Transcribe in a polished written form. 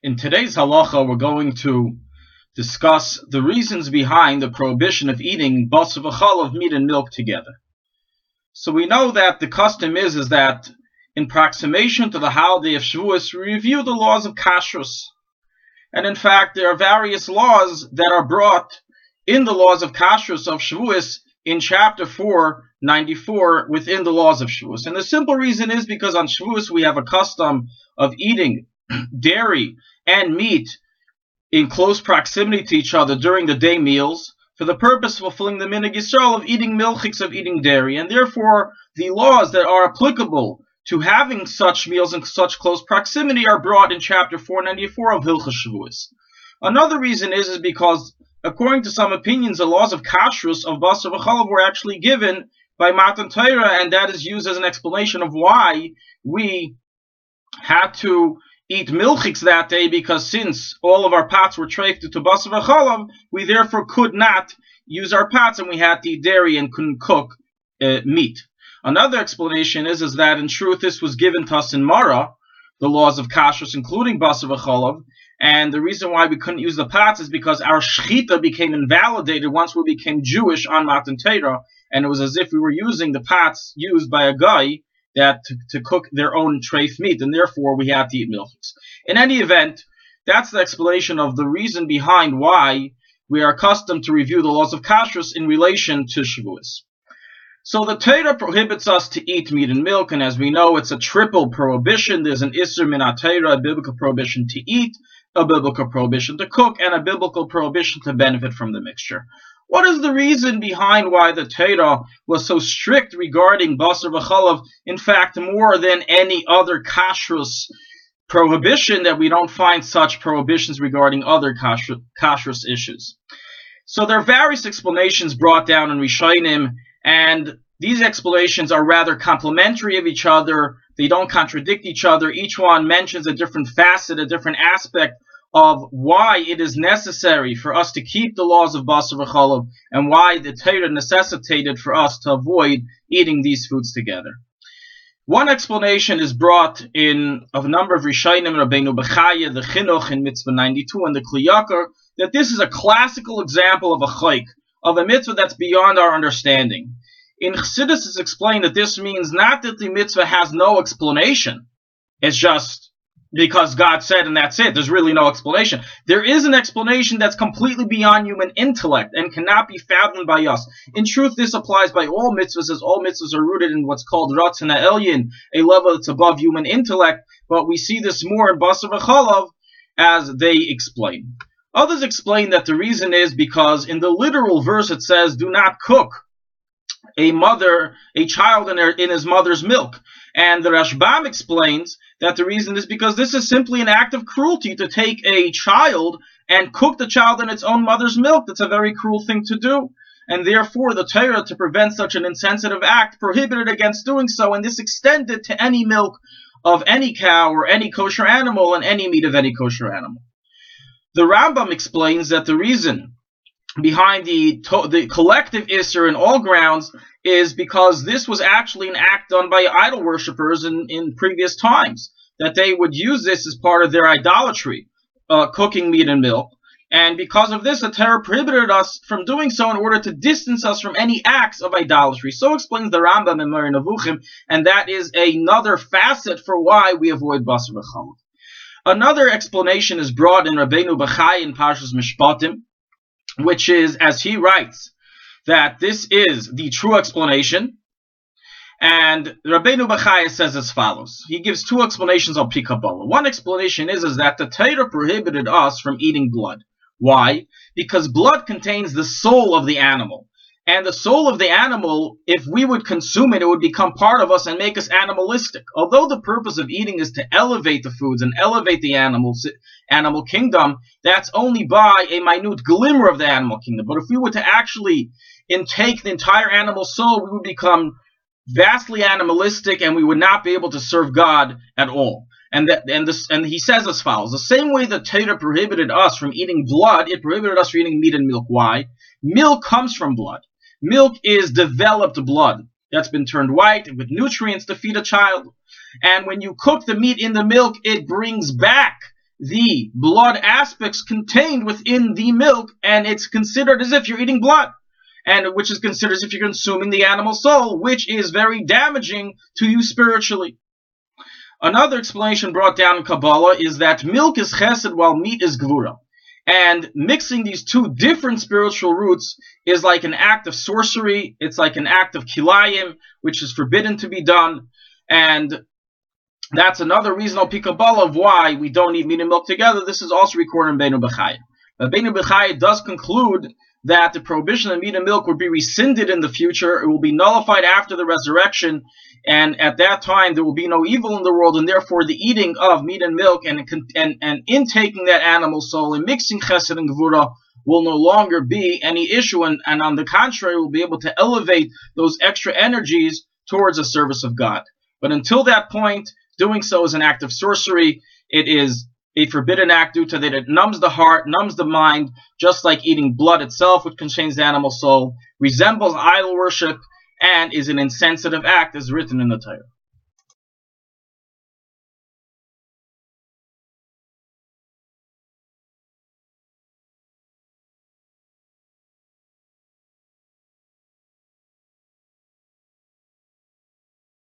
In today's halacha, we're going to discuss the reasons behind the prohibition of eating basar v'chalav, meat and milk together. So we know that the custom is that in approximation to the holiday of Shavuos, we review the laws of kashrus. And in fact, there are various laws that are brought in the laws of kashrus of Shavuos in chapter 494 within the laws of Shavuos. And the simple reason is because on Shavuos we have a custom of eating dairy and meat in close proximity to each other during the day meals for the purpose of fulfilling the minhag Yisrael of eating milchiks, of eating dairy. And therefore, the laws that are applicable to having such meals in such close proximity are brought in chapter 494 of Hilchos Shavuos. Another reason is because, according to some opinions, the laws of kashrus of basar v'chalav were actually given by Matan Torah, and that is used as an explanation of why we had to eat milchiks that day, because since all of our pots were treifed to basar v'chalav, we therefore could not use our pots, and we had to eat dairy and couldn't cook meat. Another explanation is that in truth this was given to us in Mara, the laws of kashrus, including basar v'chalav, and the reason why we couldn't use the pots is because our shechita became invalidated once we became Jewish on Matan Torah, and it was as if we were using the pots used by a guy that to cook their own treif meat, and therefore we had to eat milchiks. In any event, that's the explanation of the reason behind why we are accustomed to review the laws of kashrus in relation to Shavuos. So the Torah prohibits us to eat meat and milk, and as we know, it's a triple prohibition. There's an Isser min HaTorah, a biblical prohibition to eat, a biblical prohibition to cook, and a biblical prohibition to benefit from the mixture. What is the reason behind why the Torah was so strict regarding basar v'chalav, in fact, more than any other kashrus prohibition, that we don't find such prohibitions regarding other kashrus issues? So there are various explanations brought down in Rishonim, and these explanations are rather complementary of each other. They don't contradict each other. Each one mentions a different facet, a different aspect of why it is necessary for us to keep the laws of basar v'chalav, and why the Torah necessitated for us to avoid eating these foods together. One explanation is brought in a number of Rishonim, Rabbeinu Bechaya, the Chinuch in Mitzvah 92, and the Kli Yakar, that this is a classical example of a chayk, of a mitzvah that's beyond our understanding. In Chassidus it's explained that this means not that the mitzvah has no explanation, it's just because God said and that's it. There's really no explanation. There is an explanation that's completely beyond human intellect and cannot be fathomed by us. In truth, this applies by all mitzvahs, as all mitzvahs are rooted in what's called Ratzon HaElyon, a level that's above human intellect, but we see this more in basar v'chalav, as they explain. Others explain that the reason is because in the literal verse it says, do not cook a child in his mother's milk. And the Rashbam explains that the reason is because this is simply an act of cruelty to take a child and cook the child in its own mother's milk. That's a very cruel thing to do. And therefore the Torah, to prevent such an insensitive act, prohibited against doing so, and this extended to any milk of any cow or any kosher animal and any meat of any kosher animal. The Rambam explains that the reason behind the collective Isser in all grounds is because this was actually an act done by idol worshippers in previous times, that they would use this as part of their idolatry, cooking meat and milk. And because of this, the Torah prohibited us from doing so in order to distance us from any acts of idolatry. So explains the Rambam in Moreh Nevuchim, and that is another facet for why we avoid basar v'chalav. Another explanation is brought in Rabbeinu Bechai in Parshas Mishpatim, which is, as he writes, that this is the true explanation. And Rabbeinu Bechai says as follows. He gives two explanations of Pi Kabbalah. One explanation is that the Torah prohibited us from eating blood. Why? Because blood contains the soul of the animal. And the soul of the animal, if we would consume it, it would become part of us and make us animalistic. Although the purpose of eating is to elevate the foods and elevate the animal kingdom, that's only by a minute glimmer of the animal kingdom. But if we were to actually intake the entire animal soul, we would become vastly animalistic and we would not be able to serve God at all. And he says as follows: the same way the Torah prohibited us from eating blood, it prohibited us from eating meat and milk. Why? Milk comes from blood. Milk is developed blood that's been turned white with nutrients to feed a child. And when you cook the meat in the milk, it brings back the blood aspects contained within the milk, and it's considered as if you're eating blood, and which is considered as if you're consuming the animal soul, which is very damaging to you spiritually. Another explanation brought down in Kabbalah is that milk is chesed while meat is gvura. And mixing these two different spiritual roots is like an act of sorcery. It's like an act of kilayim, which is forbidden to be done. And that's another reason al pi Kabbalah of why we don't eat meat and milk together. This is also recorded in Beinu B'chaya. But Beinu B'chaya does conclude that the prohibition of meat and milk would be rescinded in the future. It will be nullified after the resurrection, and at that time there will be no evil in the world, and therefore the eating of meat and milk and intaking that animal soul and mixing chesed and gevura will no longer be any issue, and on the contrary, will be able to elevate those extra energies towards the service of God. But until that point, doing so is an act of sorcery. It is a forbidden act due to that it numbs the heart, numbs the mind, just like eating blood itself, which contains the animal soul, resembles idol worship, and is an insensitive act as written in the Torah.